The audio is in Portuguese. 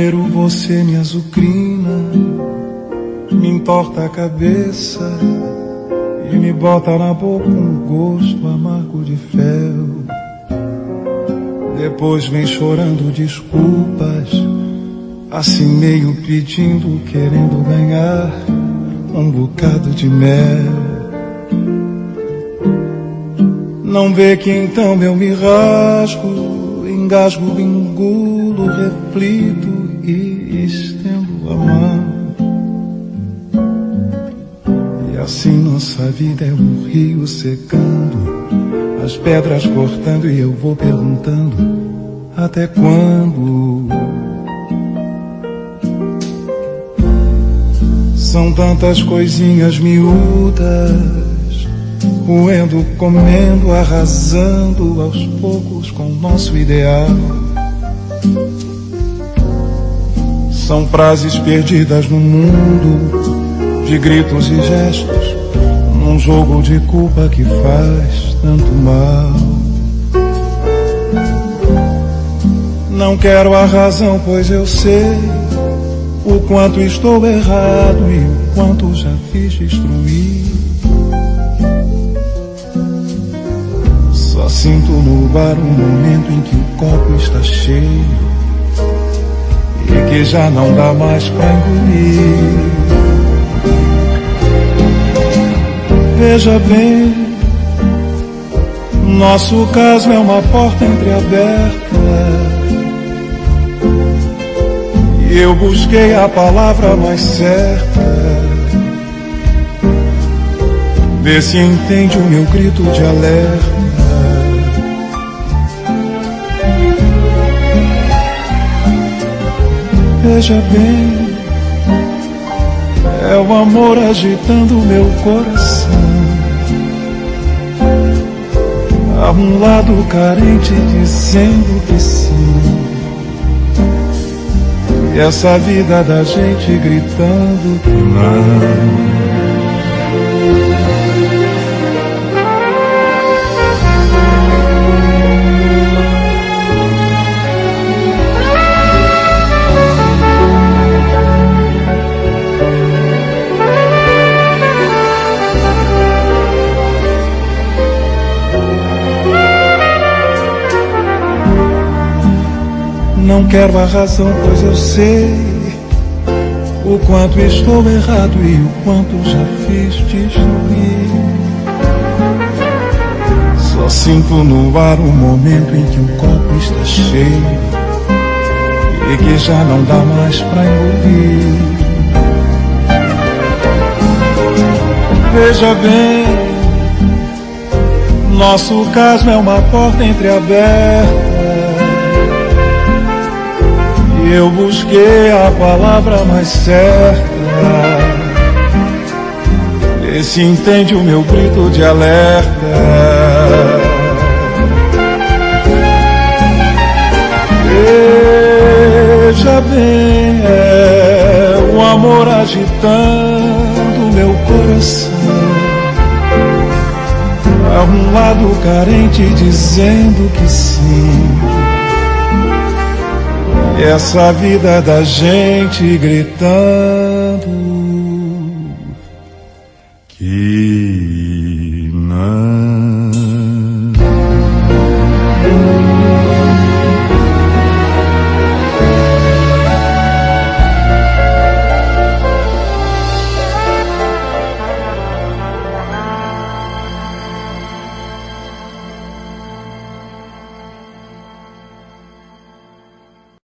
Primeiro você me azucrina, me entorta a cabeça e me bota na boca um gosto amargo de fel. Depois vem chorando desculpas, assim meio pedindo, querendo ganhar um bocado de mel. Não vê que então eu me rasgo, engasgo, engulo, reflito e estendo a mão. E assim nossa vida é um rio secando, as pedras cortando e eu vou perguntando até quando. São tantas coisinhas miúdas, roendo, comendo, arrasando aos poucos com o nosso ideal. São frases perdidas no mundo, de gritos e gestos, num jogo de culpa que faz tanto mal. Não quero a razão, pois eu sei o quanto estou errado e o quanto já fiz destruir. Só sinto no ar um momento em que o copo está cheio e que já não dá mais pra engolir. Veja bem, nosso caso é uma porta entreaberta e eu busquei a palavra mais certa. Vê se entende o meu grito de alerta. Veja bem, é o amor agitando o meu coração. Há um lado carente dizendo que sim, e essa vida da gente gritando que não. Não quero a razão, pois eu sei o quanto estou errado e o quanto já fiz destruir. Só sinto no ar um momento em que o copo está cheio e que já não dá mais pra engolir. Veja bem, nosso caso é uma porta entreaberta. Eu busquei a palavra mais certa. Vê se entende o meu grito de alerta. Veja bem, é o amor agitando meu coração. Há um lado carente dizendo que sim, e essa vida da gente gritando que